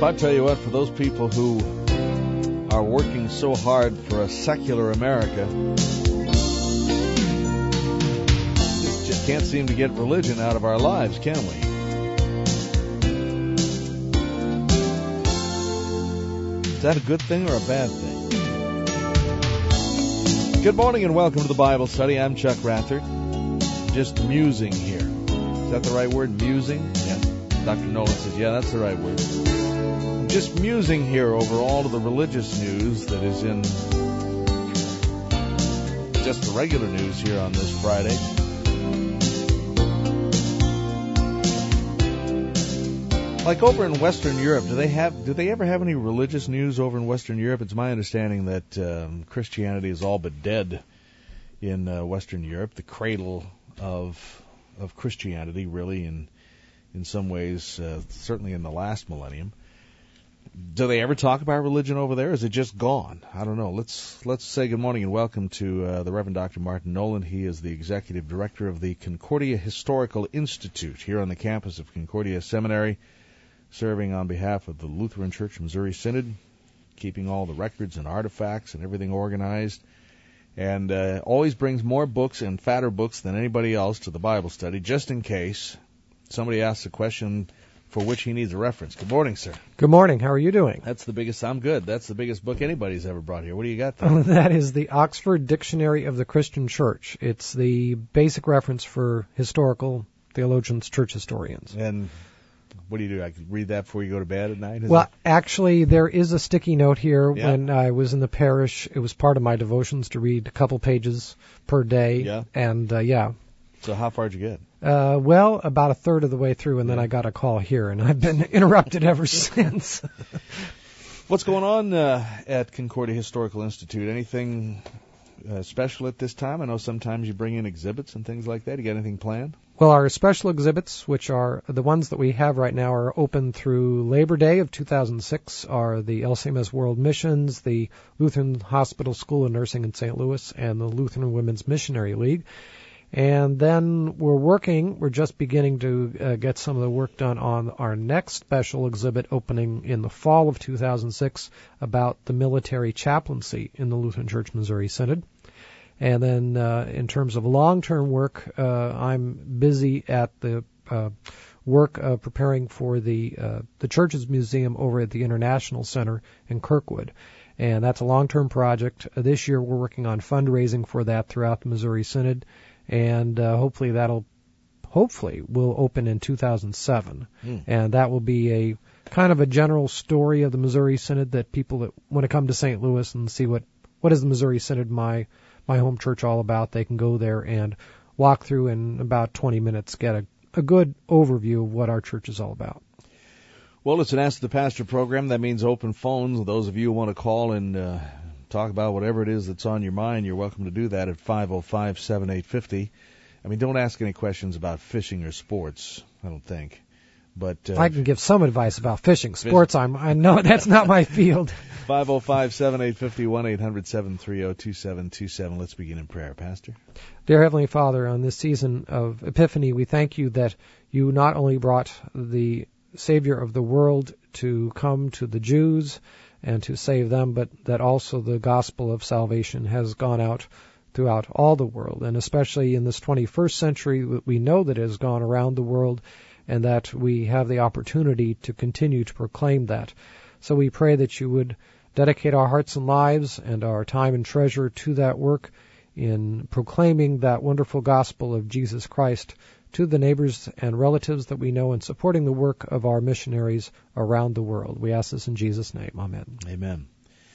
I tell you what, for those people who are working so hard for a secular America, just can't seem to get religion out of our lives, can we? Is that a good thing or a bad thing? Good morning and welcome to the Bible study. I'm Chuck Rathert. Just musing here. Is that the right word, musing? Yeah. Dr. Nolan says, yeah, that's the right word. I'm just musing here over all of the religious news that is in just the regular news here on this Friday. Like over in Western Europe, do they ever have any religious news over in Western Europe? It's my understanding that Christianity is all but dead in Western Europe, the cradle of Christianity, really, in some ways, certainly in the last millennium. Do they ever talk about religion over there? Or is it just gone? I don't know. Let's say good morning and welcome to the Reverend Dr. Martin Nolan. He is the executive director of the Concordia Historical Institute here on the campus of Concordia Seminary, serving on behalf of the Lutheran Church Missouri Synod, keeping all the records and artifacts and everything organized, and always brings more books and fatter books than anybody else to the Bible study, just in case somebody asks a question for which he needs a reference. Good morning, sir. Good morning. How are you doing? I'm good. That's the biggest book anybody's ever brought here. What do you got there? That is the Oxford Dictionary of the Christian Church. It's the basic reference for historical theologians, church historians. And what do? I could read that before you go to bed at night? Actually, there is a sticky note here. Yeah. When I was in the parish, it was part of my devotions to read a couple pages per day. Yeah. And, So how far did you get? About a third of the way through, and then I got a call here, and I've been interrupted ever since. What's going on at Concordia Historical Institute? Anything special at this time? I know sometimes you bring in exhibits and things like that. You got anything planned? Well, our special exhibits, which are the ones that we have right now, are open through Labor Day of 2006, are the LCMS World Missions, the Lutheran Hospital School of Nursing in St. Louis, and the Lutheran Women's Missionary League. And then we're just beginning to get some of the work done on our next special exhibit opening in the fall of 2006 about the military chaplaincy in the Lutheran Church Missouri Synod. And then in terms of long-term work, I'm busy at the work of preparing for the Church's Museum over at the International Center in Kirkwood. And that's a long-term project. This year we're working on fundraising for that throughout the Missouri Synod. And hopefully will open in 2007. And that will be a kind of a general story of the Missouri Synod that people that want to come to St. Louis and see what is the Missouri Synod, my home church, all about, they can go there and walk through in about 20 minutes, get a good overview of what our church is all about. Well, it's an Ask the Pastor program. That means open phones. Those of you who want to call and talk about whatever it is that's on your mind, you're welcome to do that at 505-7850. I mean, don't ask any questions about fishing or sports, I don't think. But I can give some advice about fishing. Sports, I know that's not my field. 505-7850, 1-800-730-2727. Let's begin in prayer, Pastor. Dear Heavenly Father, on this season of Epiphany, we thank you that you not only brought the Savior of the world to come to the Jews and to save them, but that also the gospel of salvation has gone out throughout all the world, and especially in this 21st century, we know that it has gone around the world, and that we have the opportunity to continue to proclaim that. So we pray that you would dedicate our hearts and lives and our time and treasure to that work in proclaiming that wonderful gospel of Jesus Christ to the neighbors and relatives that we know, and supporting the work of our missionaries around the world. We ask this in Jesus' name. Amen. Amen.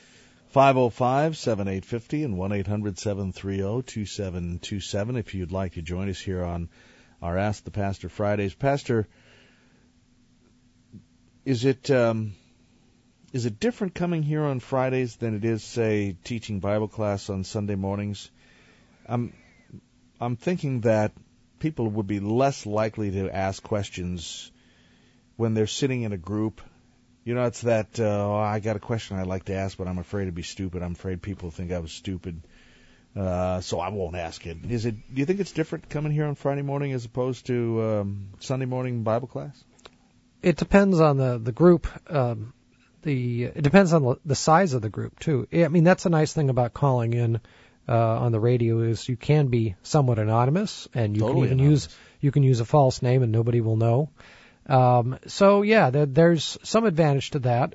505-7850 and 1-800-730-2727 if you'd like to join us here on our Ask the Pastor Fridays. Pastor, is it different coming here on Fridays than it is, say, teaching Bible class on Sunday mornings? I'm thinking that people would be less likely to ask questions when they're sitting in a group. You know, it's that, I got a question I'd like to ask, but I'm afraid to be stupid. I'm afraid people think I was stupid, so I won't ask it. Do you think it's different coming here on Friday morning as opposed to Sunday morning Bible class? It depends on the group. it depends on the size of the group too. I mean, that's a nice thing about calling in on the radio is you can be somewhat anonymous, and you Totally can even use a false name and nobody will know. So yeah, there's some advantage to that.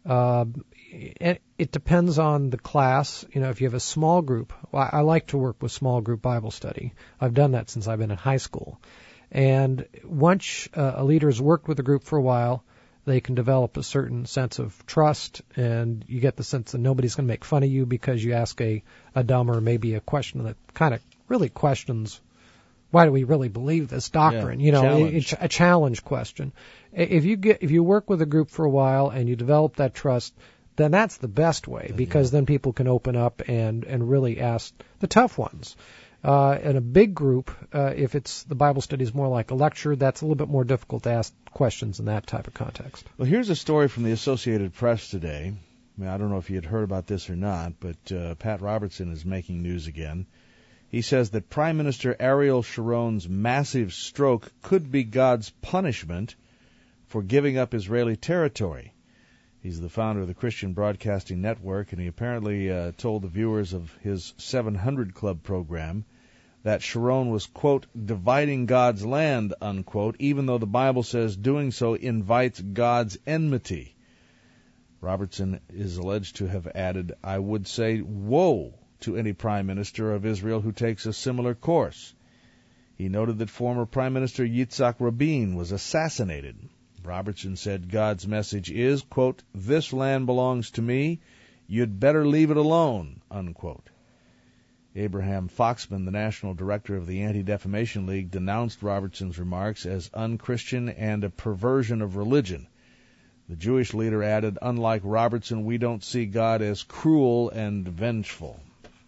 It depends on the class. You know, if you have a small group, I like to work with small group Bible study. I've done that since I've been in high school. And once a leader has worked with a group for a while, they can develop a certain sense of trust, and you get the sense that nobody's going to make fun of you because you ask a dumb or maybe a question that kind of really questions why do we really believe this doctrine? Yeah, you know, challenge. it's a challenge question. If you work with a group for a while and you develop that trust, then that's the best way, because then people can open up and really ask the tough ones. In a big group, if it's the Bible study is more like a lecture, that's a little bit more difficult to ask questions in that type of context. Well, here's a story from the Associated Press today. I mean, I don't know if you had heard about this or not, but Pat Robertson is making news again. He says that Prime Minister Ariel Sharon's massive stroke could be God's punishment for giving up Israeli territory. He's the founder of the Christian Broadcasting Network, and he apparently told the viewers of his 700 Club program that Sharon was, quote, dividing God's land, unquote, even though the Bible says doing so invites God's enmity. Robertson is alleged to have added, I would say, woe to any prime minister of Israel who takes a similar course. He noted that former Prime Minister Yitzhak Rabin was assassinated. Robertson said God's message is, quote, this land belongs to me, you'd better leave it alone, unquote. Abraham Foxman, the national director of the Anti-Defamation League, denounced Robertson's remarks as unchristian and a perversion of religion. The Jewish leader added, unlike Robertson, we don't see God as cruel and vengeful.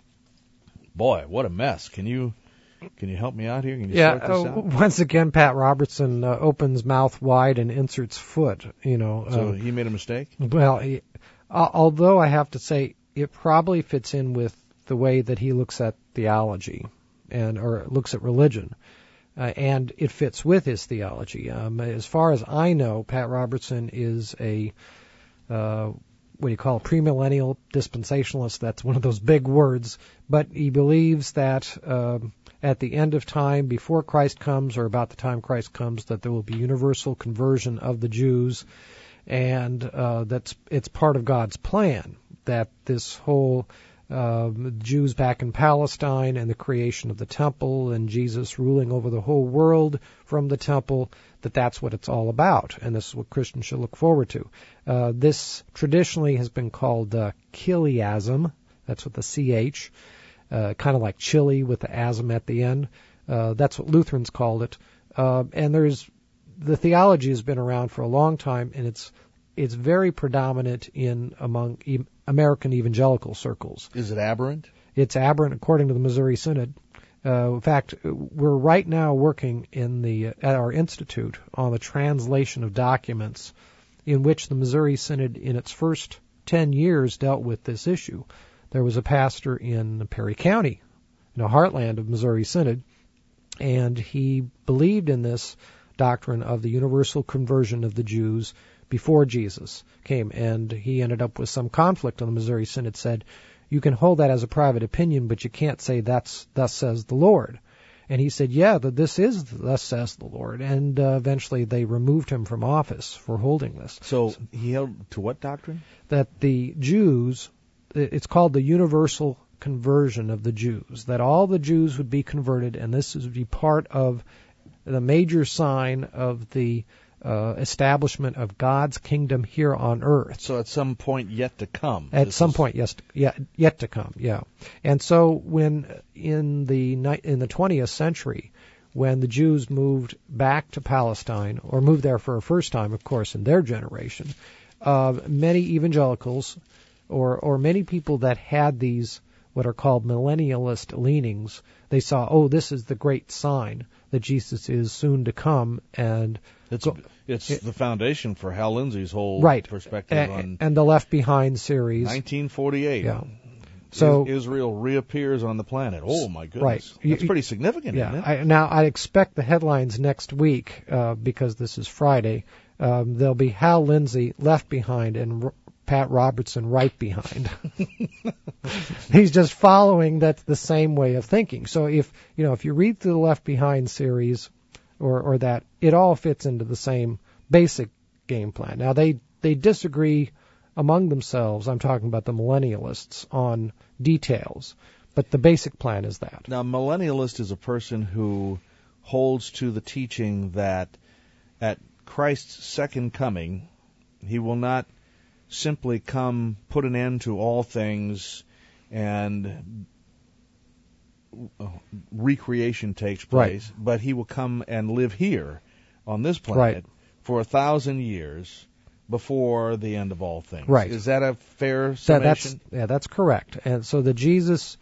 Boy, what a mess. Can you help me out here? Can you sort this out? Once again, Pat Robertson opens mouth wide and inserts foot. You know, so he made a mistake? Well, although I have to say it probably fits in with the way that he looks at theology or looks at religion, and it fits with his theology. As far as I know, Pat Robertson is a what do you call a premillennial dispensationalist. That's one of those big words, but he believes that at the end of time, before Christ comes or about the time Christ comes, that there will be universal conversion of the Jews, and it's part of God's plan that this whole Jews back in Palestine and the creation of the temple and Jesus ruling over the whole world from the temple, that's what it's all about, and this is what Christians should look forward to. This traditionally has been called Chiliasm. That's what the CH, kind of like chili with the asm at the end. That's what Lutherans called it. And the theology has been around for a long time, and it's very predominant among American evangelical circles. Is it aberrant? It's aberrant according to the Missouri Synod. In fact, we're right now working at our institute on the translation of documents in which the Missouri Synod in its first 10 years dealt with this issue. There was a pastor in Perry County, in the heartland of Missouri Synod, and he believed in this doctrine of the universal conversion of the Jews before Jesus came, and he ended up with some conflict on the Missouri Synod, said, you can hold that as a private opinion, but you can't say that's thus says the Lord. And he said, yeah, that this is thus says the Lord. And eventually they removed him from office for holding this. So he held to what doctrine? That the Jews, it's called the universal conversion of the Jews, that all the Jews would be converted, and this would be part of the major sign of the establishment of God's kingdom here on earth. So at some point yet to come. At some point, yes, yet to come, yeah. And so when in the 20th century, when the Jews moved back to Palestine, or moved there for a first time, of course, in their generation, many evangelicals or many people that had these what are called millennialist leanings, they saw, this is the great sign that Jesus is soon to come, and it's the foundation for Hal Lindsey's whole perspective on and the Left Behind series. 1948. Yeah. So Israel reappears on the planet. Oh my goodness, right. That's pretty significant. Yeah. Isn't it? I expect the headlines next week because this is Friday. There'll be Hal Lindsey Left Behind, and Pat Robertson right behind. He's just following the same way of thinking. So if you read through the Left Behind series or that, it all fits into the same basic game plan. Now they disagree among themselves. I'm talking about the millennialists on details, but the basic plan is that. Now, millennialist is a person who holds to the teaching that at Christ's second coming, he will not simply come, put an end to all things, and recreation takes place, right, but he will come and live here on this planet, right, for 1,000 years before the end of all things. Right. Is that a fair summation? That's correct. And so the Jesus,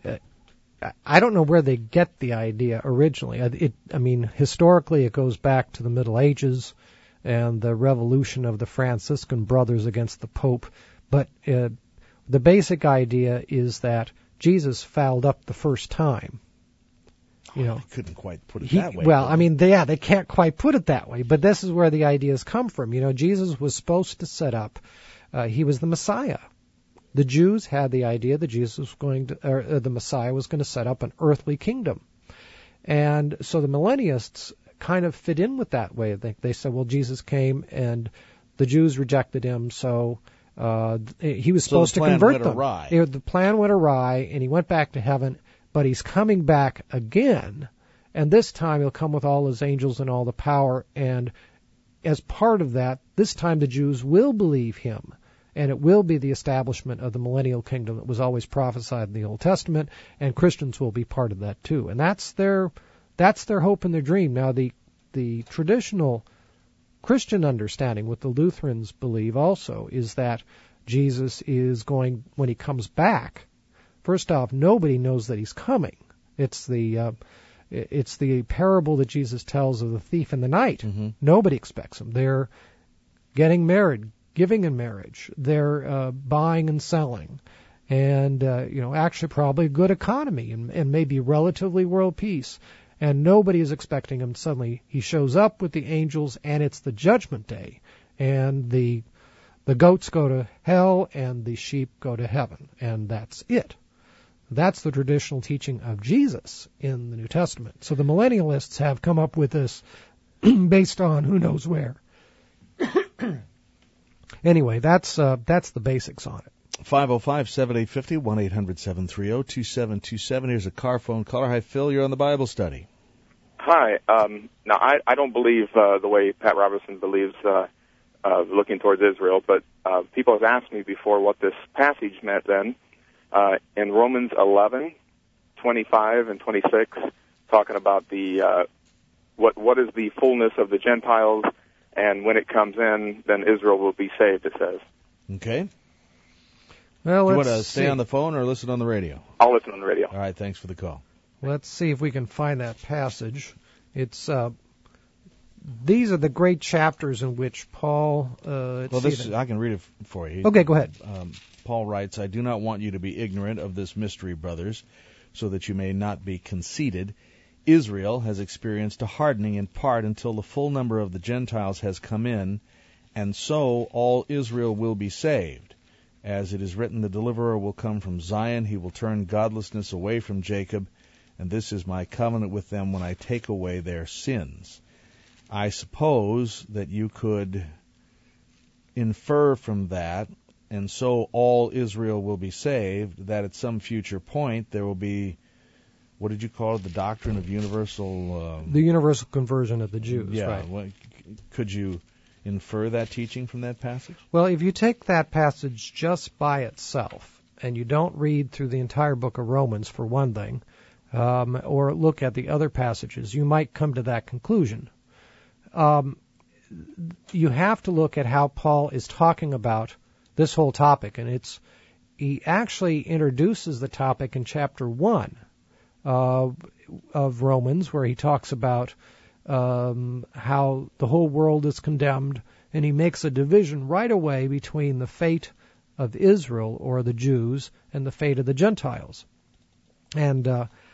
I don't know where they get the idea originally. Historically it goes back to the Middle Ages and the revolution of the Franciscan brothers against the Pope. But the basic idea is that Jesus fouled up the first time. They couldn't quite put it that way. Well, they can't quite put it that way, but this is where the ideas come from. Jesus was supposed to set up, he was the Messiah. The Jews had the idea that the Messiah was going to set up an earthly kingdom. And so the millennialists kind of fit in with that way. They said, well, Jesus came and the Jews rejected him, so he was supposed to convert them. The plan went awry, and he went back to heaven. But he's coming back again, and this time he'll come with all his angels and all the power, and as part of that, this time the Jews will believe him, and it will be the establishment of the millennial kingdom that was always prophesied in the Old Testament, and Christians will be part of that too. And that's their hope and their dream. Now, the traditional Christian understanding, what the Lutherans believe also, is that Jesus is going, when he comes back, first off, nobody knows that he's coming. It's the parable that Jesus tells of the thief in the night. Mm-hmm. Nobody expects him. They're getting married, giving in marriage. They're buying and selling, and actually probably a good economy and maybe relatively world peace. And nobody is expecting him. Suddenly he shows up with the angels, and it's the judgment day, and the goats go to hell and the sheep go to heaven, and that's it. That's the traditional teaching of Jesus in the New Testament. So the millennialists have come up with this based on who knows where. Anyway, that's the basics on it. 505-7850, 1-800-730-2727. Here's a car phone caller. Hi, Phil. You're on the Bible study. Hi. Now, I don't believe the way Pat Robertson believes looking towards Israel, but people have asked me before what this passage meant then. In Romans 11:25 and 26, talking about the what is the fullness of the Gentiles, and when it comes in, then Israel will be saved, it says. Okay. Well, do you want to stay on the phone or listen on the radio? I'll listen on the radio. All right, thanks for the call. Let's see if we can find that passage. It's these are the great chapters in which Paul... I can read it for you. Okay, go ahead. Paul writes, I do not want you to be ignorant of this mystery, brothers, so that you may not be conceited. Israel has experienced a hardening in part until the full number of the Gentiles has come in, and so all Israel will be saved. As it is written, the deliverer will come from Zion, he will turn godlessness away from Jacob, and this is my covenant with them when I take away their sins. I suppose that you could infer from that, and so all Israel will be saved, that at some future point there will be, what did you call it, the doctrine of universal... the universal conversion of the Jews, yeah, right. Well, could you infer that teaching from that passage? Well, if you take that passage just by itself, and you don't read through the entire book of Romans, for one thing, or look at the other passages, you might come to that conclusion. You have to look at how Paul is talking about this whole topic, and he actually introduces the topic in chapter 1 of Romans, where he talks about how the whole world is condemned, and he makes a division right away between the fate of Israel, or the Jews, and the fate of the Gentiles. And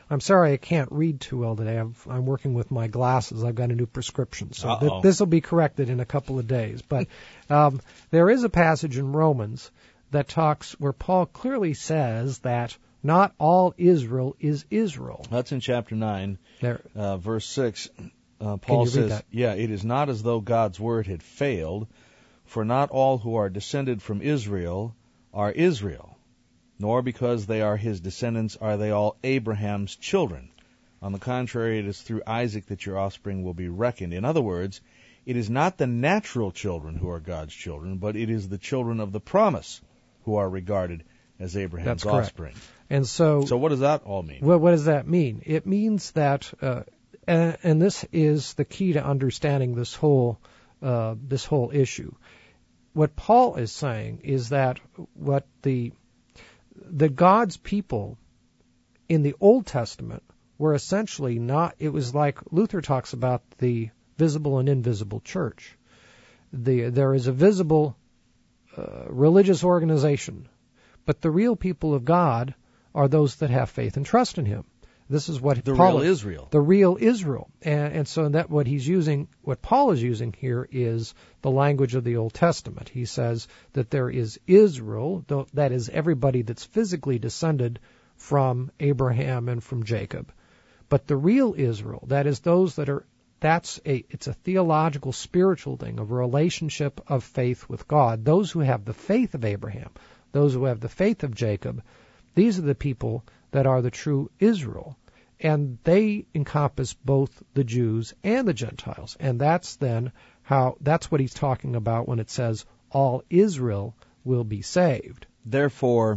I'm sorry I can't read too well today. I'm working with my glasses. I've got a new prescription, so this will be corrected in a couple of days. But there is a passage in Romans that talks where Paul clearly says that not all Israel is Israel. That's in chapter 9, verse 6. Paul says, it is not as though God's word had failed, for not all who are descended from Israel are Israel, nor because they are his descendants are they all Abraham's children. On the contrary, it is through Isaac that your offspring will be reckoned. In other words, it is not the natural children who are God's children, but it is the children of the promise who are regarded as Abraham's offspring. And so what does that all mean? Well, what does that mean? It means that, and this is the key to understanding this whole issue. What Paul is saying is that what the God's people in the Old Testament were essentially not. It was like Luther talks about the visible and invisible church. There is a visible religious organization, but the real people of God are those that have faith and trust in Him. This is what the real Israel. The real Israel. And so that what Paul is using here is the language of the Old Testament. He says that there is Israel, that is everybody that's physically descended from Abraham and from Jacob. But the real Israel, that is those that are, it's a theological, spiritual thing, of a relationship of faith with God. Those who have the faith of Abraham, those who have the faith of Jacob, these are the people that are the true Israel. And they encompass both the Jews and the Gentiles. And that's what he's talking about when it says all Israel will be saved. Therefore,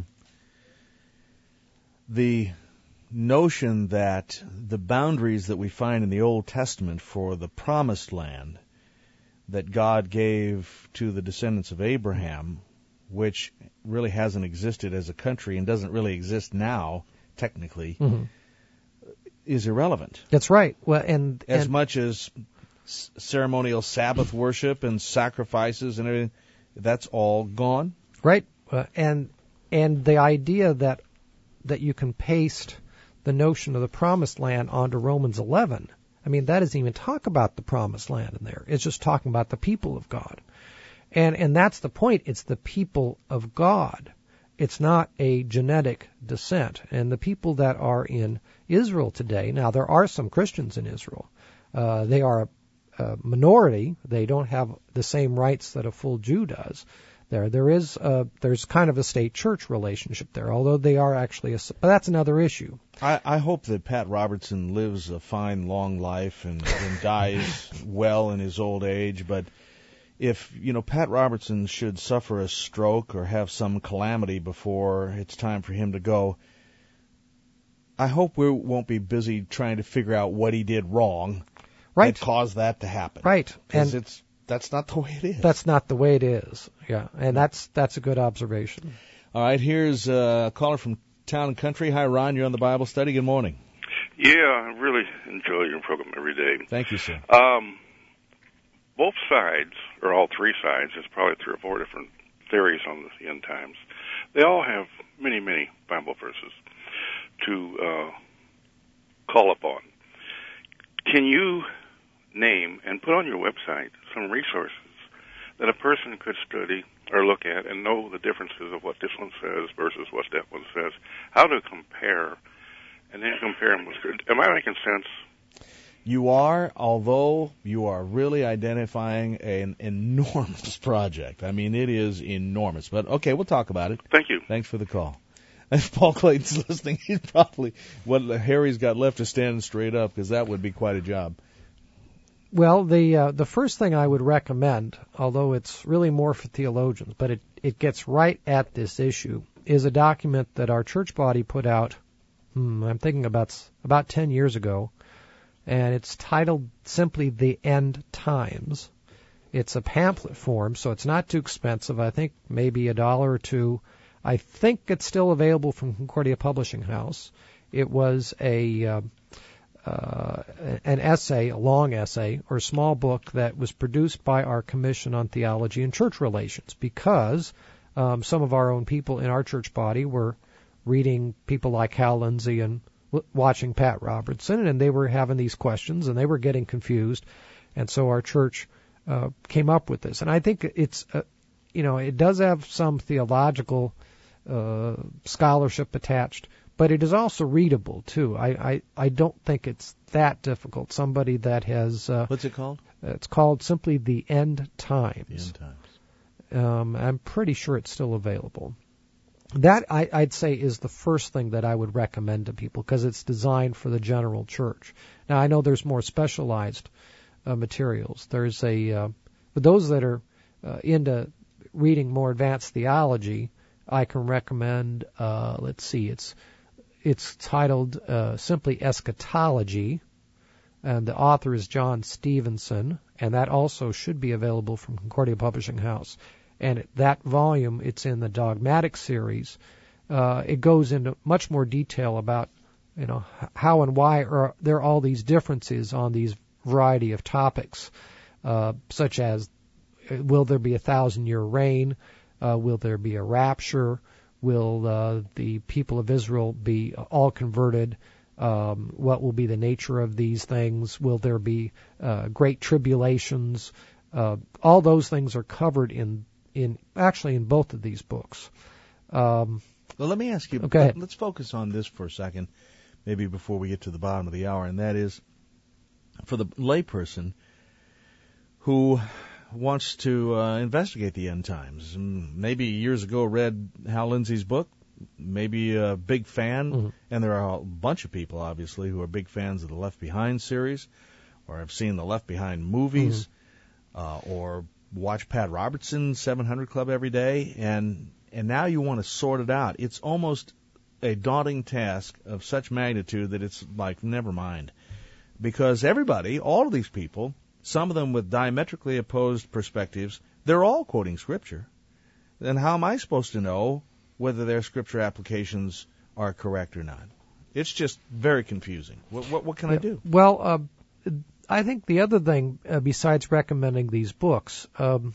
the notion that the boundaries that we find in the Old Testament for the promised land that God gave to the descendants of Abraham, which really hasn't existed as a country and doesn't really exist now, technically, is irrelevant. That's right. Well, as much as ceremonial Sabbath worship and sacrifices and everything, that's all gone. Right. And the idea that you can paste the notion of the promised land onto Romans 11, I mean, that doesn't even talk about the promised land in there. It's just talking about the people of God. And that's the point. It's the people of God. It's not a genetic descent. And the people that are in Israel today, now there are some Christians in Israel. They are a minority. They don't have the same rights that a full Jew does. There's kind of a state church relationship there, although they are actually but that's another issue. I hope that Pat Robertson lives a fine, long life and dies well in his old age, but if, Pat Robertson should suffer a stroke or have some calamity before it's time for him to go, I hope we won't be busy trying to figure out what he did wrong that caused that to happen. Right. Because that's not the way it is. That's not the way it is. Yeah. And that's a good observation. All right. Here's a caller from Town and Country. Hi, Ron. You're on the Bible Study. Good morning. Yeah, I really enjoy your program every day. Thank you, sir. Both sides, or all three sides, there's probably 3 or 4 different theories on the end times. They all have many, many Bible verses to call upon. Can you name and put on your website some resources that a person could study or look at and know the differences of what this one says versus what that one says? How to compare, and then compare them with... Am I making sense? You are, although you are really identifying an enormous project. I mean, it is enormous. But, okay, we'll talk about it. Thank you. Thanks for the call. If Paul Clayton's listening, he's probably, what Harry's got left is standing straight up, because that would be quite a job. Well, the first thing I would recommend, although it's really more for theologians, but it gets right at this issue, is a document that our church body put out, I'm thinking about 10 years ago, and it's titled simply The End Times. It's a pamphlet form, so it's not too expensive. I think maybe $1 or $2. I think it's still available from Concordia Publishing House. It was an essay, a long essay, or a small book that was produced by our Commission on Theology and Church Relations, because some of our own people in our church body were reading people like Hal Lindsey and watching Pat Robertson, and they were having these questions, and they were getting confused. And so our church came up with this. And I think it's, it does have some theological scholarship attached, but it is also readable, too. I don't think it's that difficult. Somebody that has... What's it called? It's called simply The End Times. The End Times. I'm pretty sure it's still available. That, I'd say, is the first thing that I would recommend to people, because it's designed for the general church. Now, I know there's more specialized materials. There's for those that are into reading more advanced theology, I can recommend, it's titled simply Eschatology, and the author is John Stevenson, and that also should be available from Concordia Publishing House. And that volume, it's in the Dogmatic series. It goes into much more detail about, how and why there are all these differences on these variety of topics, such as, will there be a 1,000-year reign? Will there be a rapture? Will the people of Israel be all converted? What will be the nature of these things? Will there be great tribulations? All those things are covered in both of these books. Well, let me ask you. Go ahead. Let's focus on this for a second, maybe before we get to the bottom of the hour, and that is for the layperson who wants to investigate the end times. Maybe years ago read Hal Lindsey's book, maybe a big fan, and there are a bunch of people, obviously, who are big fans of the Left Behind series, or have seen the Left Behind movies, or watch Pat Robertson's 700 Club every day, and now you want to sort it out. It's almost a daunting task of such magnitude that it's like, never mind. Because everybody, all of these people, some of them with diametrically opposed perspectives, they're all quoting Scripture. Then how am I supposed to know whether their Scripture applications are correct or not? It's just very confusing. What can I do? Well, I think the other thing, besides recommending these books,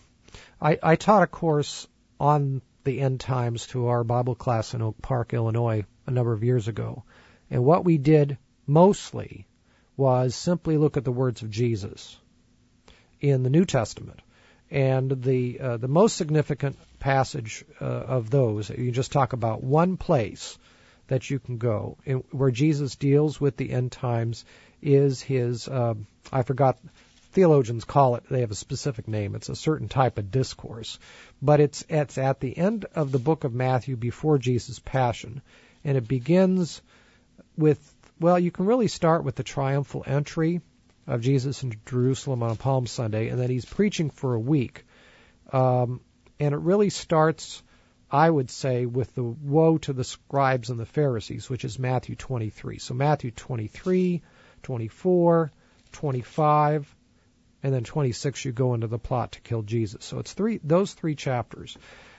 I taught a course on the end times to our Bible class in Oak Park, Illinois, a number of years ago. And what we did mostly was simply look at the words of Jesus in the New Testament. And the most significant passage of those, you just talk about one place that you can go where Jesus deals with the end times, is his, I forgot, theologians call it, they have a specific name, it's a certain type of discourse. But it's at the end of the book of Matthew before Jesus' Passion. And it begins with, well, you can really start with the triumphal entry of Jesus into Jerusalem on Palm Sunday, and then he's preaching for a week. And it really starts, I would say, with the woe to the scribes and the Pharisees, which is Matthew 23. So Matthew 23, 24, 25, and then 26 you go into the plot to kill Jesus. So it's those three chapters.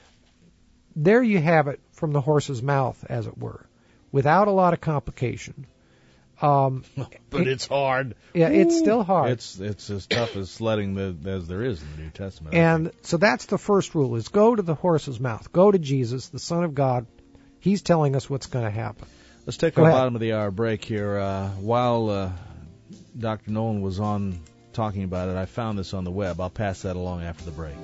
There you have it from the horse's mouth, as it were, without a lot of complication. But it's hard. Yeah, it's still hard. It's as tough as sledding as there is in the New Testament. And so that's the first rule, is go to the horse's mouth. Go to Jesus, the Son of God. He's telling us what's going to happen. Let's take our bottom of the hour break here. While Dr. Nolan was on talking about it, I found this on the web. I'll pass that along after the break.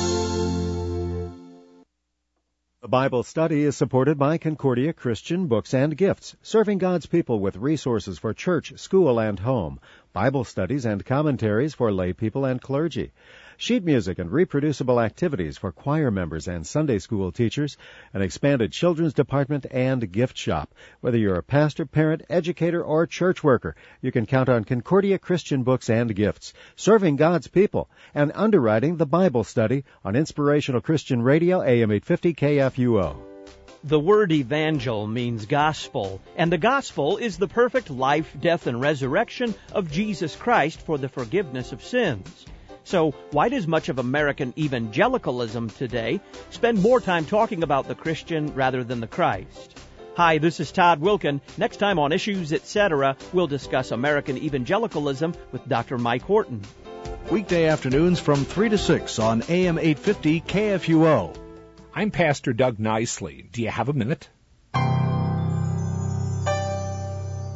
The Bible study is supported by Concordia Christian Books and Gifts, serving God's people with resources for church, school, and home, Bible studies and commentaries for lay people and clergy, sheet music and reproducible activities for choir members and Sunday school teachers, an expanded children's department, and gift shop. Whether you're a pastor, parent, educator, or church worker, you can count on Concordia Christian Books and Gifts, serving God's people, and underwriting the Bible study on Inspirational Christian Radio, AM 850 KFUO. The word evangel means gospel, and the gospel is the perfect life, death, and resurrection of Jesus Christ for the forgiveness of sins. So why does much of American evangelicalism today spend more time talking about the Christian rather than the Christ? Hi, this is Todd Wilkin. Next time on Issues, Etc., we'll discuss American evangelicalism with Dr. Mike Horton. Weekday afternoons from 3 to 6 on AM 850 KFUO. I'm Pastor Doug Nicely. Do you have a minute?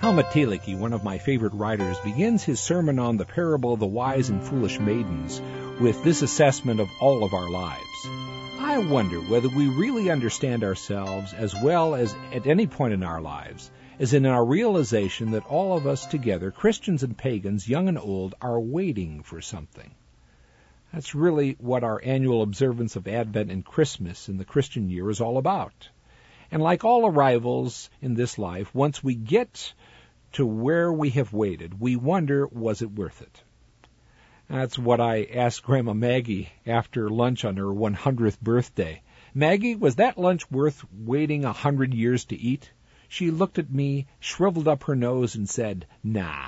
Helmut Thielicke, one of my favorite writers, begins his sermon on the parable of the wise and foolish maidens with this assessment of all of our lives. I wonder whether we really understand ourselves as well as at any point in our lives, as in our realization that all of us together, Christians and pagans, young and old, are waiting for something. That's really what our annual observance of Advent and Christmas in the Christian year is all about. And like all arrivals in this life, once we get to where we have waited, we wonder, was it worth it? That's what I asked Grandma Maggie after lunch on her 100th birthday. Maggie, was that lunch worth waiting 100 years to eat? She looked at me, shriveled up her nose, and said, nah.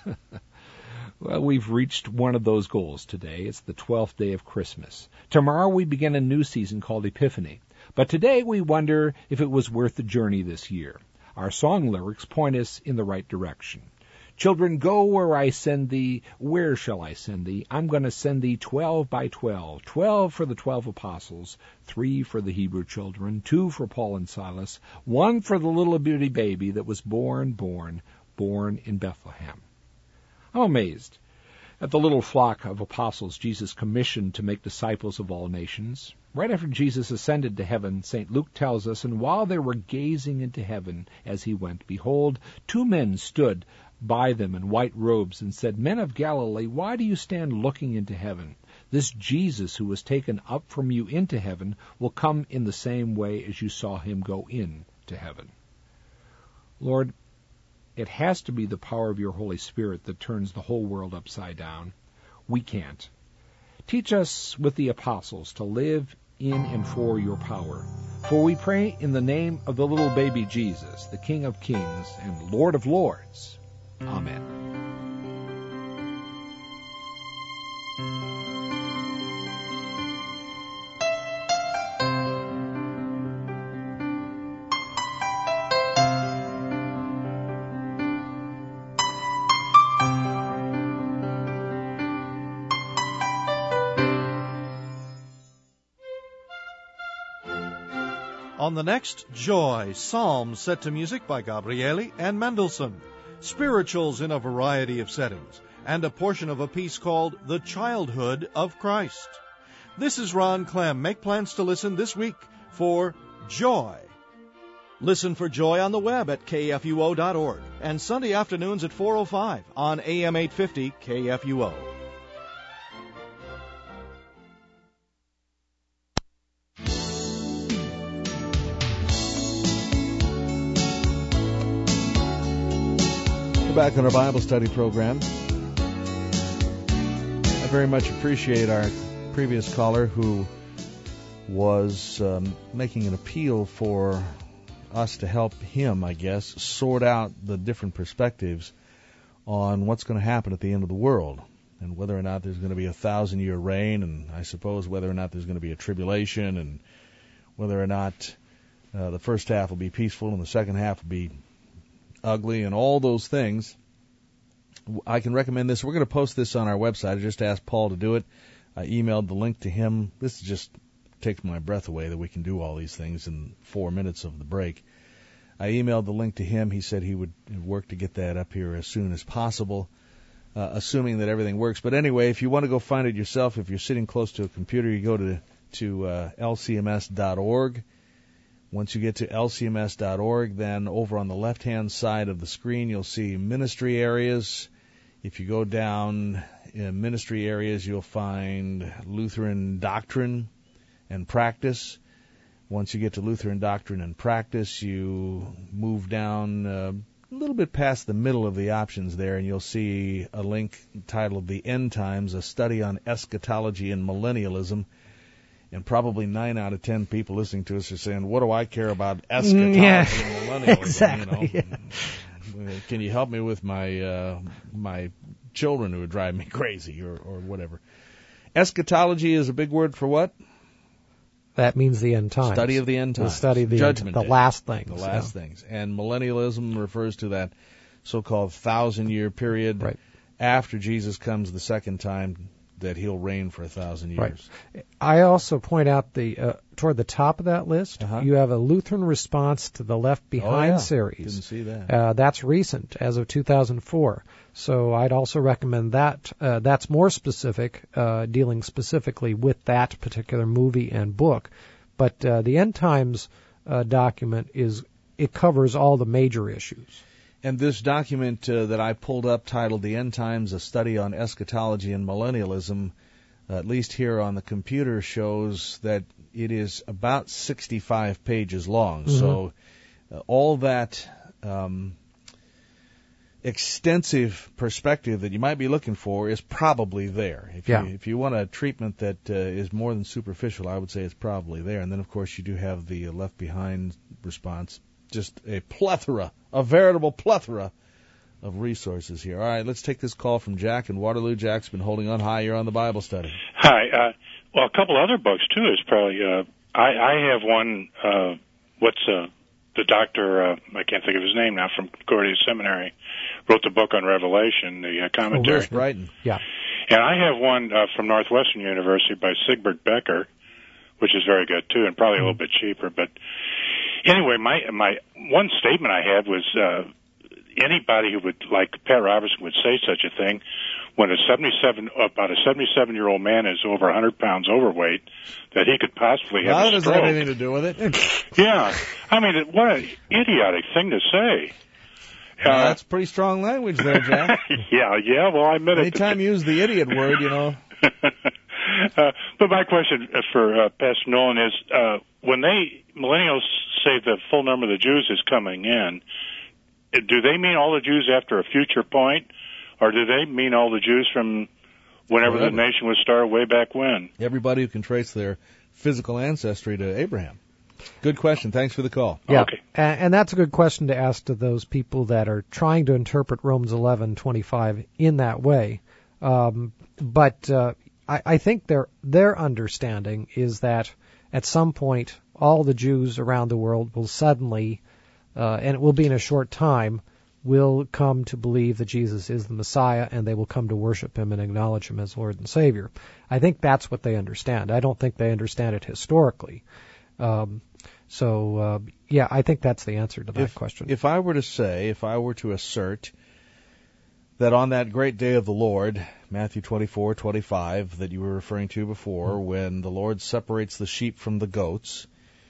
Well, we've reached one of those goals today. It's the 12th day of Christmas. Tomorrow we begin a new season called Epiphany. But today we wonder if it was worth the journey this year. Our song lyrics point us in the right direction. Children, go where I send thee. Where shall I send thee? I'm going to send thee 12 by 12. 12 for the 12 apostles, 3 for the Hebrew children, 2 for Paul and Silas, 1 for the little bitty baby that was born in Bethlehem. I'm amazed at the little flock of apostles Jesus commissioned to make disciples of all nations. Right after Jesus ascended to heaven, St. Luke tells us, and while they were gazing into heaven as he went, behold, 2 men stood by them in white robes and said, Men of Galilee, why do you stand looking into heaven? This Jesus who was taken up from you into heaven will come in the same way as you saw him go into heaven. Lord, it has to be the power of your Holy Spirit that turns the whole world upside down. We can't. Teach us with the apostles to live in and for your power. For we pray in the name of the little baby Jesus, the King of Kings and Lord of Lords. Amen. On the next, Joy, Psalms set to music by Gabrieli and Mendelssohn, spirituals in a variety of settings, and a portion of a piece called The Childhood of Christ. This is Ron Clem. Make plans to listen this week for Joy. Listen for Joy on the web at kfuo.org and Sunday afternoons at 4:05 on AM 850 KFUO. We're back on our Bible study program. I very much appreciate our previous caller who was making an appeal for us to help him, I guess, sort out the different perspectives on what's going to happen at the end of the world and whether or not there's going to be a 1,000-year reign, and I suppose whether or not there's going to be a tribulation, and whether or not the first half will be peaceful and the second half will be ugly, and all those things. I can recommend this. We're going to post this on our website. I just asked Paul to do it. I emailed the link to him. This just takes my breath away that we can do all these things in 4 minutes of the break. I emailed the link to him. He said he would work to get that up here as soon as possible, assuming that everything works. But anyway, if you want to go find it yourself, if you're sitting close to a computer, you go to lcms.org. Once you get to lcms.org, then over on the left-hand side of the screen, you'll see ministry areas. If you go down in ministry areas, you'll find Lutheran Doctrine and Practice. Once you get to Lutheran Doctrine and Practice, you move down a little bit past the middle of the options there, and you'll see a link titled The End Times, a study on eschatology and millennialism. And probably 9 out of 10 people listening to us are saying, what do I care about eschatology and millennialism? Exactly. You know? Can you help me with my my children who are driving me crazy or whatever? Eschatology is a big word for what? That means the end times. Study of the end times. The study of the Judgment the Day. last things. The last things. And millennialism refers to that so-called 1,000-year period. Right. After Jesus comes the second time, that he'll reign for 1,000 years. Right. I also point out toward the top of that list, you have a Lutheran response to the Left Behind series. Didn't see that. That's recent, as of 2004. So I'd also recommend that. That's more specific, dealing specifically with that particular movie and book. But the End Times document it covers all the major issues. And this document that I pulled up, titled "The End Times: A Study on Eschatology and Millennialism," at least here on the computer, shows that it is about 65 pages long. Mm-hmm. So all that extensive perspective that you might be looking for is probably there. If you want a treatment that is more than superficial, I would say it's probably there. And then, of course, you do have the Left Behind response. Just a veritable plethora of resources here. All right, let's take this call from Jack in Waterloo. Jack's been holding on. Hi, you're on the Bible study. Hi. Well, a couple other books, too, is probably... I have one, the doctor, I can't think of his name now, from Concordia Seminary, wrote the book on Revelation, the commentary. Where's Brighton? Yeah. And I have one from Northwestern University by Sigbert Becker, which is very good, too, and probably a little bit cheaper, but... Anyway, my one statement I had was anybody who would, like Pat Robertson, would say such a thing when about a 77-year-old man is over 100 pounds overweight, that he could possibly have a stroke. That doesn't have anything to do with it. Yeah. I mean, what an idiotic thing to say. That's pretty strong language there, Jack. Yeah, well, I admit it. Anytime you use the idiot word, you know. But my question for Pastor Nolan is, when millennials say the full number of the Jews is coming in, do they mean all the Jews after a future point, or do they mean all the Jews from whenever the nation was started way back when? Everybody who can trace their physical ancestry to Abraham. Good question. Thanks for the call. Yeah. Okay. And that's a good question to ask to those people that are trying to interpret Romans 11:25 in that way. But I think their understanding is that at some point all the Jews around the world will suddenly, and it will be in a short time, will come to believe that Jesus is the Messiah, and they will come to worship him and acknowledge him as Lord and Savior. I think that's what they understand. I don't think they understand it historically. I think that's the answer to that question. If I were to assert that on that great day of the Lord, Matthew 24:25, that you were referring to before, when the Lord separates the sheep from the goats,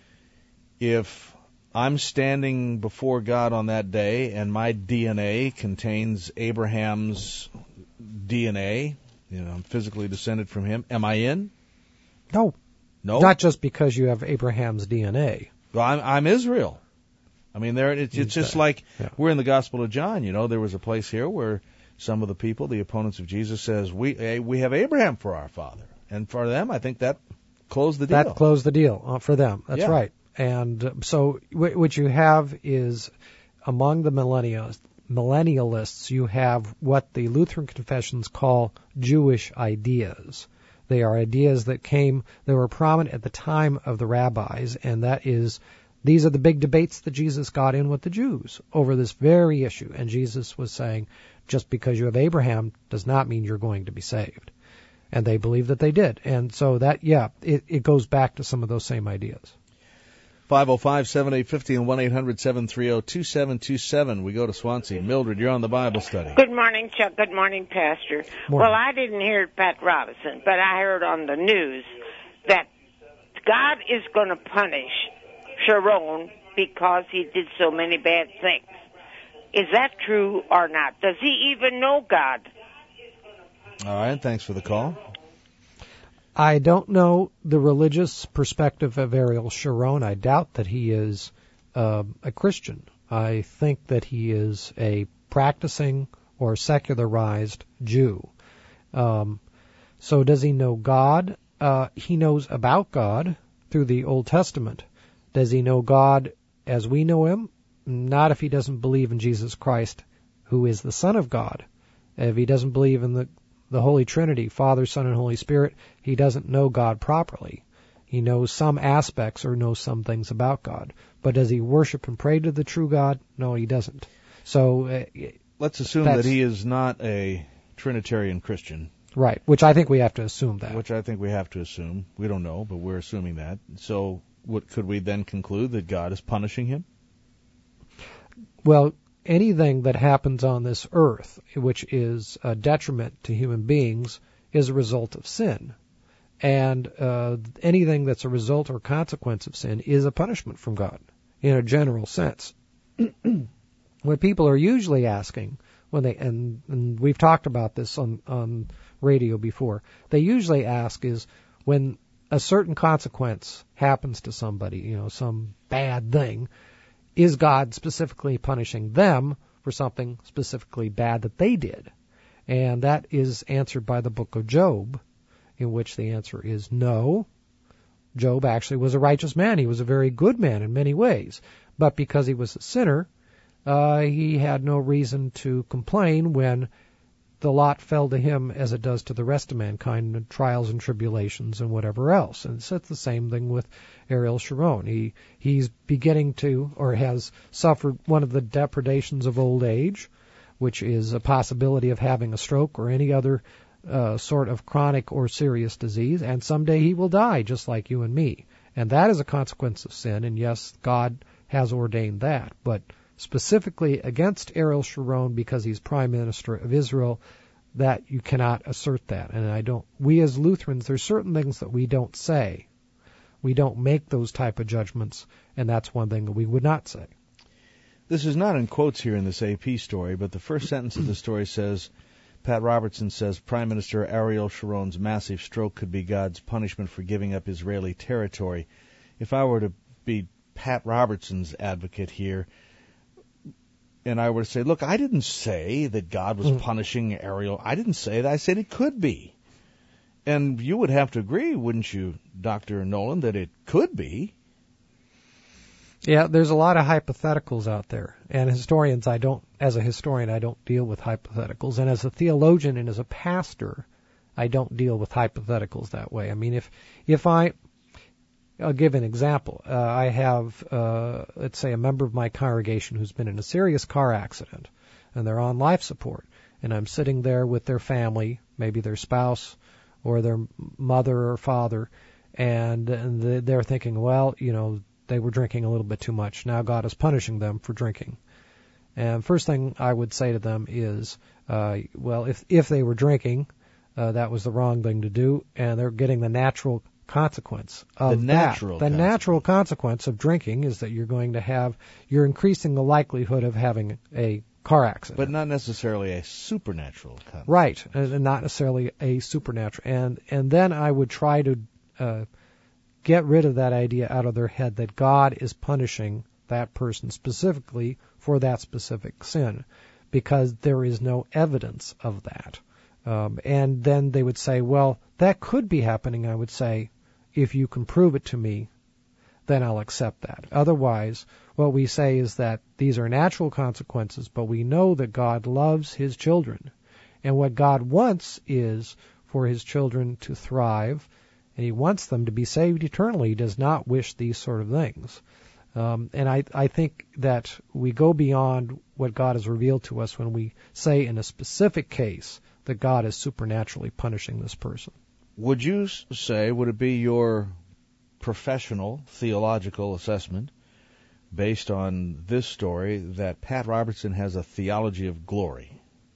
if I'm standing before God on that day and my DNA contains Abraham's DNA, I'm physically descended from him, am I in? No. Not just because you have Abraham's DNA. Well, I'm Israel. I mean, it's just like we're in the Gospel of John. There was a place here where some of the people, the opponents of Jesus, says we have Abraham for our father, and for them, I think that closed the deal. That closed the deal for them. That's right. And so what you have is among the millennialists, you have what the Lutheran confessions call Jewish ideas. They are ideas that were prominent at the time of the rabbis, and these are the big debates that Jesus got in with the Jews over this very issue. And Jesus was saying, just because you have Abraham does not mean you're going to be saved. And they believed that they did. And so it goes back to some of those same ideas. 505-7850 and 1-800-730-2727. We go to Swansea. Mildred, you're on the Bible study. Good morning, Chuck. Good morning, Pastor. Morning. Well, I didn't hear Pat Robertson, but I heard on the news that God is going to punish Sharon because he did so many bad things. Is that true or not? Does he even know God? All right, thanks for the call. I don't know the religious perspective of Ariel Sharon. I doubt that he is a Christian. I think that he is a practicing or secularized Jew. So does he know God? He knows about God through the Old Testament. Does he know God as we know him? Not if he doesn't believe in Jesus Christ, who is the Son of God. If he doesn't believe in the Holy Trinity, Father, Son, and Holy Spirit, he doesn't know God properly. He knows some aspects or knows some things about God. But does he worship and pray to the true God? No, he doesn't. So let's assume that he is not a Trinitarian Christian. Right, which I think we have to assume that. Which I think we have to assume. We don't know, but we're assuming that. So could we then conclude that God is punishing him? Well, anything that happens on this earth, which is a detriment to human beings, is a result of sin. And anything that's a result or consequence of sin is a punishment from God, in a general sense. What people are usually asking, when they and we've talked about this on radio before, they usually ask is when a certain consequence happens to somebody, some bad thing, is God specifically punishing them for something specifically bad that they did? And that is answered by the book of Job, in which the answer is no. Job actually was a righteous man. He was a very good man in many ways. But because he was a sinner, he had no reason to complain when the lot fell to him as it does to the rest of mankind, in trials and tribulations and whatever else. And it's the same thing with Ariel Sharon. He's beginning to, or has suffered one of the depredations of old age, which is a possibility of having a stroke or any other sort of chronic or serious disease, and someday he will die, just like you and me. And that is a consequence of sin, and yes, God has ordained that. But specifically against Ariel Sharon, because he's Prime Minister of Israel, that you cannot assert that. And we as Lutherans, there's certain things that we don't say. We don't make those type of judgments, and that's one thing that we would not say. This is not in quotes here in this AP story, but the first sentence of the story says, Pat Robertson says, Prime Minister Ariel Sharon's massive stroke could be God's punishment for giving up Israeli territory. If I were to be Pat Robertson's advocate here, and I were to say, look, I didn't say that God was punishing Ariel. I didn't say that. I said it could be. And you would have to agree, wouldn't you, Dr. Nolan, that it could be? Yeah, there's a lot of hypotheticals out there. And as a historian, I don't deal with hypotheticals. And as a theologian and as a pastor, I don't deal with hypotheticals that way. I mean, I'll give an example. I have, let's say, a member of my congregation who's been in a serious car accident, and they're on life support. And I'm sitting there with their family, maybe their spouse or their mother or father, and they're thinking, well, they were drinking a little bit too much. Now God is punishing them for drinking. And first thing I would say to them is, well, if they were drinking, that was the wrong thing to do, and they're getting the natural consequence of that. The natural consequence of drinking is that you're increasing the likelihood of having a car accident. But not necessarily a supernatural consequence. Right, and not necessarily a supernatural. And then I would try to get rid of that idea out of their head that God is punishing that person specifically for that specific sin, because there is no evidence of that. And then they would say, well, that could be happening. I would say, if you can prove it to me, then I'll accept that. Otherwise, what we say is that these are natural consequences, but we know that God loves his children. And what God wants is for his children to thrive, and he wants them to be saved eternally. He does not wish these sort of things. And I think that we go beyond what God has revealed to us when we say in a specific case that God is supernaturally punishing this person. Would it be your professional theological assessment based on this story that Pat Robertson has a theology of glory?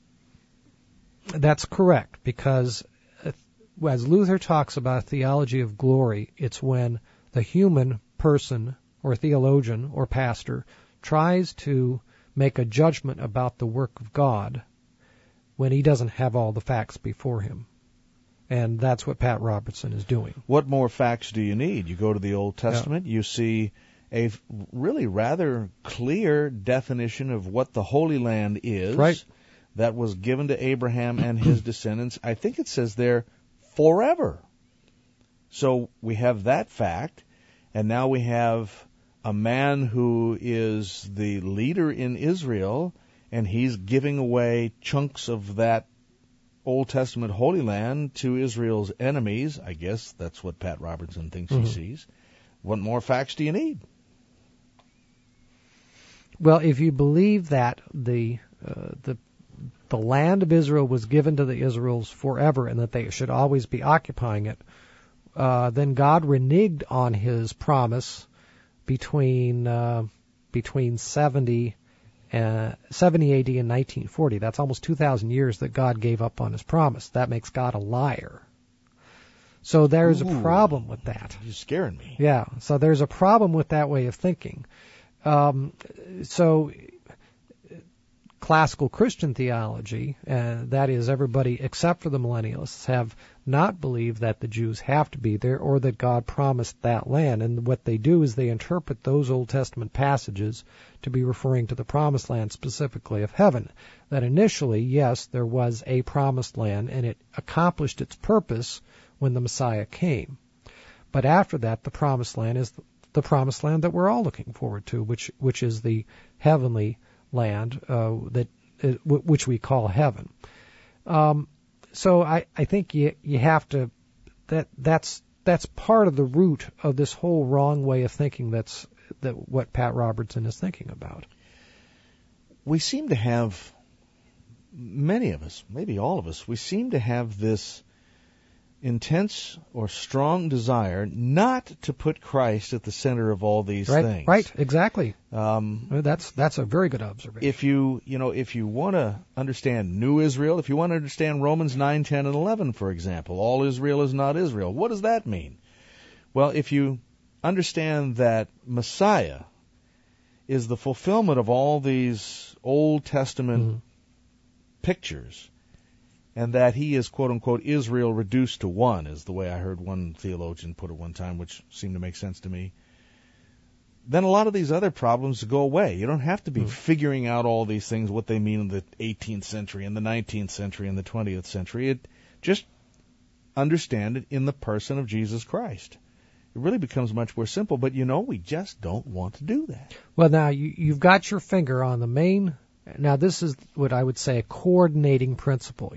That's correct, because as Luther talks about theology of glory, it's when the human person or theologian or pastor tries to make a judgment about the work of God when he doesn't have all the facts before him. And that's what Pat Robertson is doing. What more facts do you need? You go to the Old Testament, you see a really rather clear definition of what the Holy Land is. Right. That was given to Abraham and his descendants. I think it says there, forever. So we have that fact, and now we have a man who is the leader in Israel, and he's giving away chunks of that Old Testament Holy Land to Israel's enemies. I guess that's what Pat Robertson thinks he sees. What more facts do you need? Well, if you believe that the the land of Israel was given to the Israels forever and that they should always be occupying it, then God reneged on his promise between 70 AD and 1940. That's almost 2,000 years that God gave up on his promise. That makes God a liar. So there's a problem with that. You're scaring me. Yeah, so there's a problem with that way of thinking. So classical Christian theology, that is everybody except for the millennialists, have not believed that the Jews have to be there or that God promised that land. And what they do is they interpret those Old Testament passages to be referring to the promised land, specifically of heaven. That initially, yes, there was a promised land and it accomplished its purpose when the Messiah came. But after that, the promised land is the promised land that we're all looking forward to, which is the heavenly land which we call heaven. So I think you have to that's part of the root of this whole wrong way of thinking. That what Pat Robertson is thinking about. We seem to have, many of us, maybe all of us, we seem to have this intense or strong desire not to put Christ at the center of all these things. Right, exactly. That's a very good observation. If you want to understand New Israel, if you want to understand Romans 9, 10, and 11, for example, all Israel is not Israel. What does that mean? Well, if you understand that Messiah is the fulfillment of all these Old Testament pictures, and that he is, quote-unquote, Israel reduced to one, is the way I heard one theologian put it one time, which seemed to make sense to me, then a lot of these other problems go away. You don't have to be figuring out all these things, what they mean in the 18th century, and the 19th century, and the 20th century. Just understand it in the person of Jesus Christ. It really becomes much more simple, but we just don't want to do that. Well, now, you've got your finger on the main. Now, this is what I would say a coordinating principle.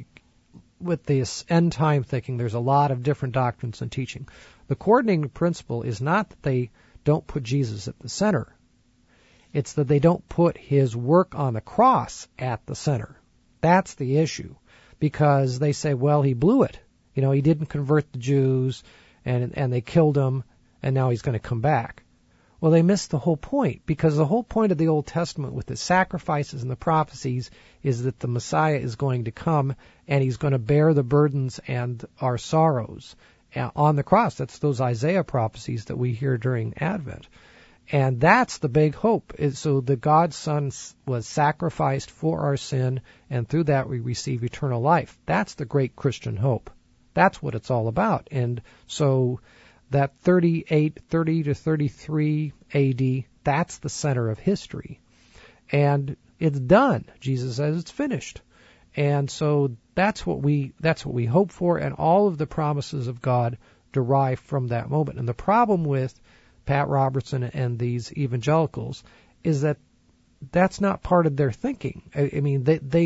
With this end time thinking, there's a lot of different doctrines and teaching. The coordinating principle is not that they don't put Jesus at the center. It's that they don't put his work on the cross at the center. That's the issue. Because they say, well, he blew it. He didn't convert the Jews, and they killed him, and now he's going to come back. Well, they missed the whole point, because the whole point of the Old Testament with the sacrifices and the prophecies is that the Messiah is going to come and he's going to bear the burdens and our sorrows on the cross. That's those Isaiah prophecies that we hear during Advent. And that's the big hope, is so that God's Son was sacrificed for our sin, and through that we receive eternal life. That's the great Christian hope. That's what it's all about. And so that 30 to 33 AD, that's the center of history. And it's done. Jesus says it's finished. And so that's what we hope for, and all of the promises of God derive from that moment. And the problem with Pat Robertson and these evangelicals is that that's not part of their thinking. I mean,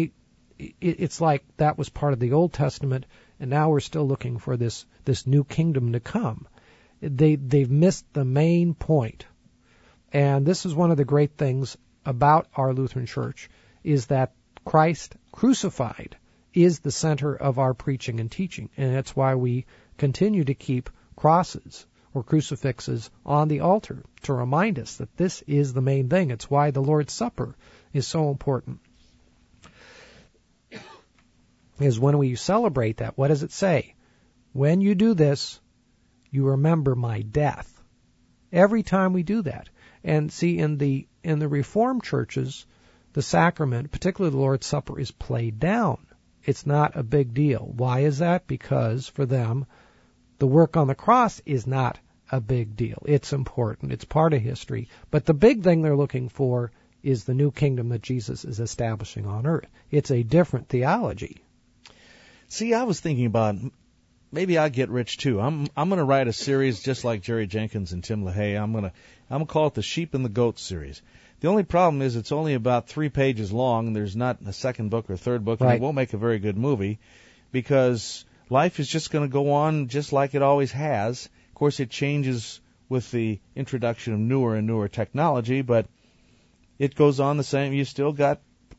it's like that was part of the Old Testament, and now we're still looking for this new kingdom to come. They've missed the main point. And this is one of the great things about our Lutheran Church, is that Christ crucified is the center of our preaching and teaching. And that's why we continue to keep crosses or crucifixes on the altar to remind us that this is the main thing. It's why the Lord's Supper is so important. Is when we celebrate that, what does it say? When you do this, you remember my death. Every time we do that. And see, in the Reformed churches, the sacrament, particularly the Lord's Supper, is played down. It's not a big deal. Why is that? Because for them, the work on the cross is not a big deal. It's important. It's part of history. But the big thing they're looking for is the new kingdom that Jesus is establishing on earth. It's a different theology. See, I was thinking about maybe I'll get rich too. I'm going to write a series just like Jerry Jenkins and Tim LaHaye. I'm going to call it the Sheep and the Goats series. The only problem is it's only about 3 pages long, and there's not a second book or third book, and it won't make a very good movie, because life is just going to go on just like it always has. Of course, it changes with the introduction of newer and newer technology, but it goes on the same. You still got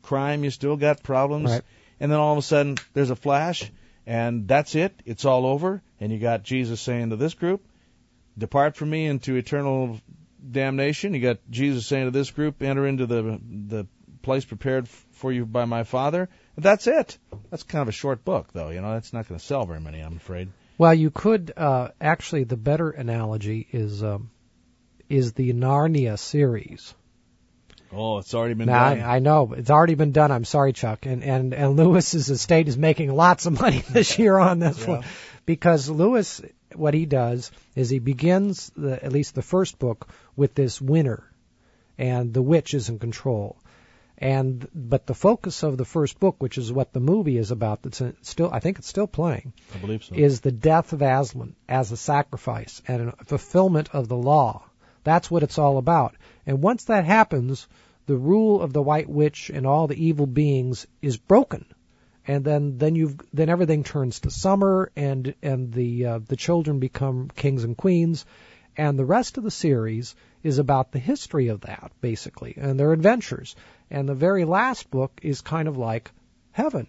crime, you still got problems. Right. And then all of a sudden, there's a flash, and that's it. It's all over. And you got Jesus saying to this group, depart from me into eternal damnation. You got Jesus saying to this group, enter into the place prepared for you by my Father. That's it. That's kind of a short book, though. You know, that's not going to sell very many, I'm afraid. Well, you could actually. The better analogy is the Narnia series. Oh, it's already been now, done. I know it's already been done. I'm sorry, Chuck. And Lewis's estate is making lots of money this year on this one, because Lewis, what he does is he begins at least the first book with this winter, and the witch is in control. But the focus of the first book, which is what the movie is about, I think it's still playing. I believe so. Is the death of Aslan as a sacrifice and a fulfillment of the law. That's what it's all about. And once that happens, the rule of the White Witch and all the evil beings is broken. And then everything turns to summer, and the children become kings and queens. And the rest of the series is about the history of that, basically, and their adventures. And the very last book is kind of like heaven.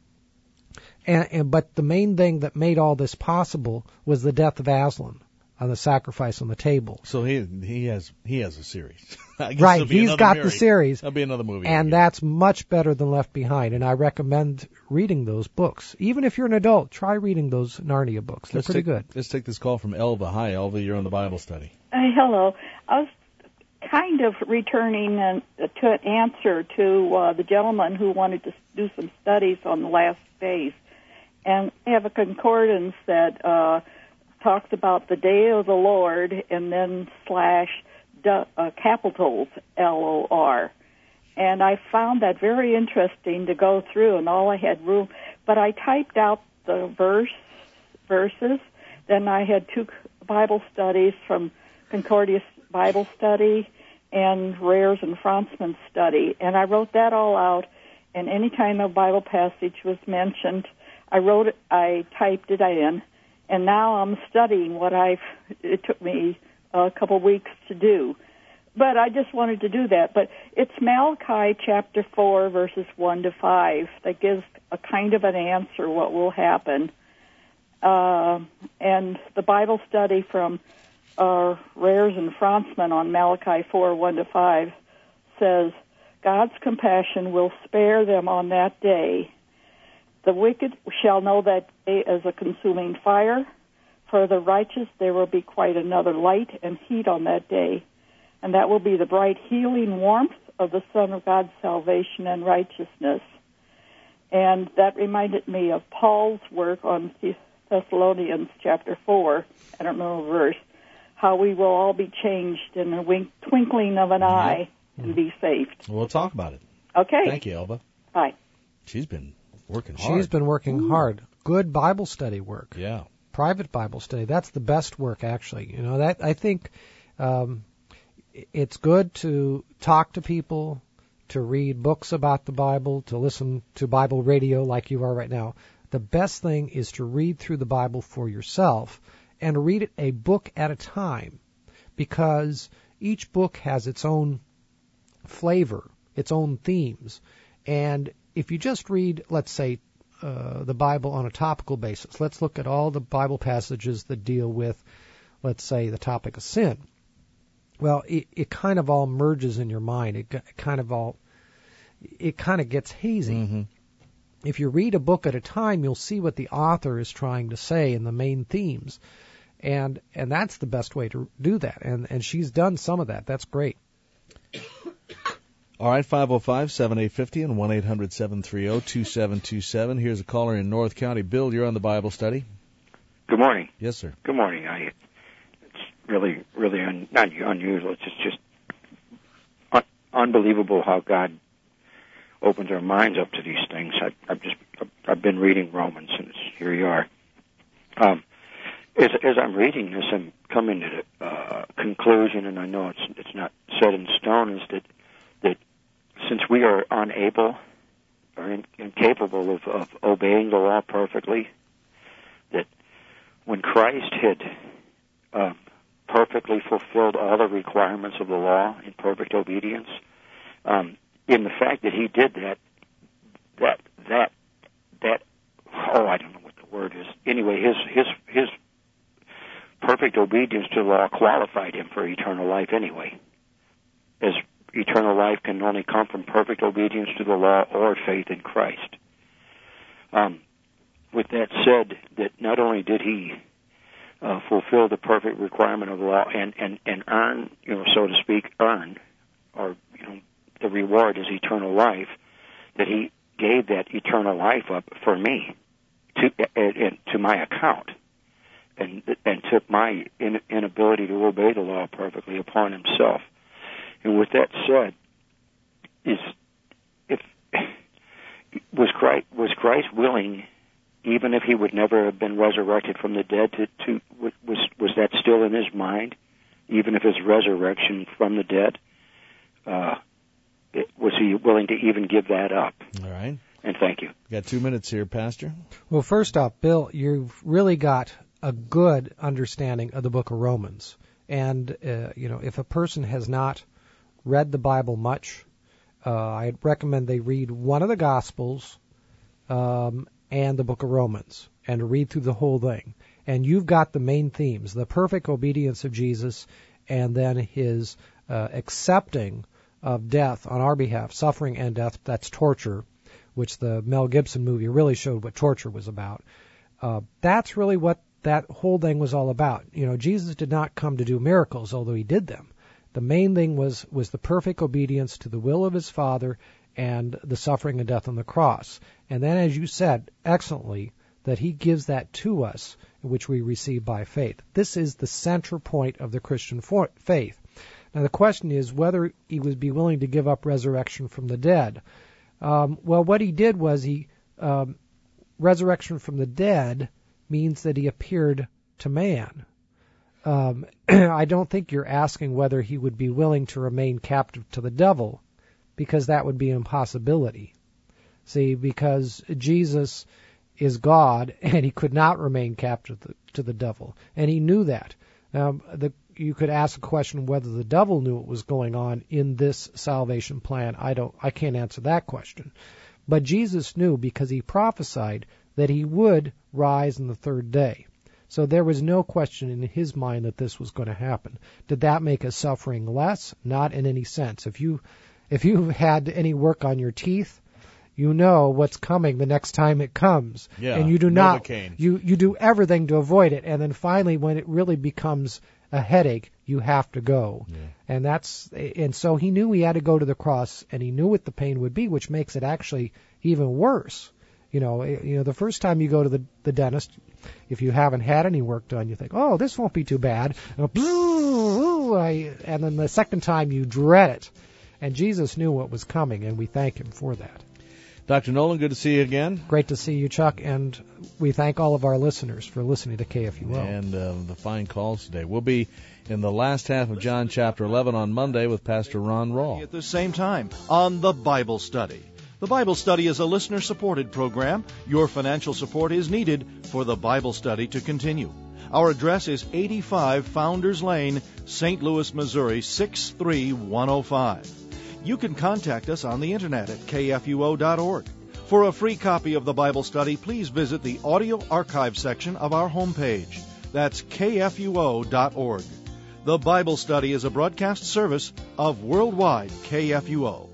But the main thing that made all this possible was the death of Aslan on the sacrifice on the table. So he has a series. Right, he's got the series. That'll be another movie. And that's much better than Left Behind. And I recommend reading those books. Even if you're an adult, try reading those Narnia books. They're pretty good. Let's take this call from Elva. Hi, Elva. You're on the Bible study. Hello. I was kind of returning to an answer to the gentleman who wanted to do some studies on the last days. And I have a concordance that talks about the day of the Lord and then / capitals LOR. And I found that very interesting to go through, and all I had room. But I typed out the verses. Then I had 2 Bible studies from Concordia Bible Study and Rares and Franzmann Study. And I wrote that all out, and any time a Bible passage was mentioned, I typed it in, and now I'm studying it took me a couple of weeks to do. But I just wanted to do that. But it's Malachi chapter 4, verses 1 to 5, that gives a kind of an answer what will happen. And the Bible study from Rares and Franzmann on Malachi 4, 1 to 5 says, God's compassion will spare them on that day. The wicked shall know that day as a consuming fire. For the righteous there will be quite another light and heat on that day. And that will be the bright healing warmth of the Son of God's salvation and righteousness. And that reminded me of Paul's work on Thessalonians chapter 4, I don't know the verse, how we will all be changed in the twinkling of an eye and be saved. We'll talk about it. Okay. Thank you, Elba. Bye. She's been working hard. She's been working hard. Good Bible study work. Yeah. Private Bible study. That's the best work, actually. You know, that I think it's good to talk to people, to read books about the Bible, to listen to Bible radio like you are right now. The best thing is to read through the Bible for yourself and read it a book at a time, because each book has its own flavor, its own themes. And if you just read, let's say, the Bible on a topical basis, let's look at all the Bible passages that deal with, let's say, the topic of sin. Well, it kind of all merges in your mind. It kind of gets hazy. Mm-hmm. If you read a book at a time, you'll see what the author is trying to say and the main themes. And that's the best way to do that. And she's done some of that. That's great. All right, 505-7850 and 1-800-730-2727. Here's a caller in North County. Bill, you're on the Bible study. Good morning. Yes, sir. Good morning. It's really not unusual. It's just unbelievable how God opens our minds up to these things. I've been reading Romans, and here you are. As I'm reading this, I'm coming to the conclusion, and I know it's not set in stone, is that since we are unable or incapable of obeying the law perfectly, that when Christ had perfectly fulfilled all the requirements of the law in perfect obedience, in the fact that he did that, I don't know what the word is. Anyway, his perfect obedience to the law qualified him for eternal life anyway, as eternal life can only come from perfect obedience to the law or faith in Christ. With that said, that not only did he fulfill the perfect requirement of the law and earn, so to speak, or the reward is eternal life, that he gave that eternal life up for me to my account, and took my inability to obey the law perfectly upon himself. And with that said, was Christ willing, even if he would never have been resurrected from the dead, was that still in his mind, even if his resurrection from the dead? Was he willing to even give that up? All right. And thank you. Got 2 minutes here, Pastor. Well, first off, Bill, you've really got a good understanding of the book of Romans. And, if a person has not read the Bible much, I'd recommend they read one of the Gospels and the book of Romans, and read through the whole thing. And you've got the main themes, the perfect obedience of Jesus, and then his accepting of death on our behalf, suffering and death, that's torture, which the Mel Gibson movie really showed what torture was about. That's really what that whole thing was all about. Jesus did not come to do miracles, although he did them. The main thing was the perfect obedience to the will of his Father and the suffering and death on the cross. And then, as you said excellently, that he gives that to us, which we receive by faith. This is the central point of the Christian faith. Now, the question is whether he would be willing to give up resurrection from the dead. Well, what he did was resurrection from the dead means that he appeared to man. I don't think you're asking whether he would be willing to remain captive to the devil, because that would be an impossibility. See, because Jesus is God, and he could not remain captive to the devil, and he knew that. You could ask a question whether the devil knew what was going on in this salvation plan. I can't answer that question. But Jesus knew, because he prophesied that he would rise on the third day. So there was no question in his mind that this was going to happen. Did that make his suffering less? Not in any sense. If you had any work on your teeth, you know what's coming the next time it comes. Yeah, and you do not. Novocaine. You do everything to avoid it, and then finally, when it really becomes a headache, you have to go. Yeah. And so he knew he had to go to the cross, and he knew what the pain would be, which makes it actually even worse. The first time you go to the dentist, if you haven't had any work done, you think, oh, this won't be too bad. And then the second time you dread it. And Jesus knew what was coming, and we thank him for that. Dr. Nolan, good to see you again. Great to see you, Chuck, and we thank all of our listeners for listening to KFUO. And the fine calls today. We'll be in the last half of John chapter 11 on Monday with Pastor Ron Rawl. At the same time on the Bible Study. The Bible Study is a listener-supported program. Your financial support is needed for the Bible Study to continue. Our address is 85 Founders Lane, St. Louis, Missouri, 63105. You can contact us on the internet at kfuo.org. For a free copy of the Bible Study, please visit the audio archive section of our homepage. That's kfuo.org. The Bible Study is a broadcast service of Worldwide KFUO.